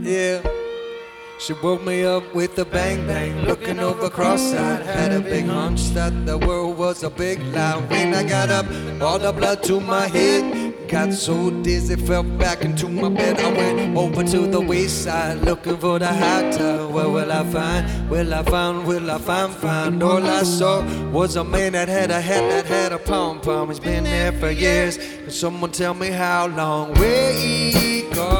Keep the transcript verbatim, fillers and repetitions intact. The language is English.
Yeah. She woke me up with a bang bang, looking over cross-eyed. Had a big hunch that the world was a big lie. When I got up, all the blood to my head. Got so dizzy, fell back into my bed. I went over to the waist side, looking for the hot tub. Where will I find? Will I find? Will I find? Find? All I saw was a man that had a hat that had a pom pom. He's been there for years. Can someone tell me how long? Where he gone?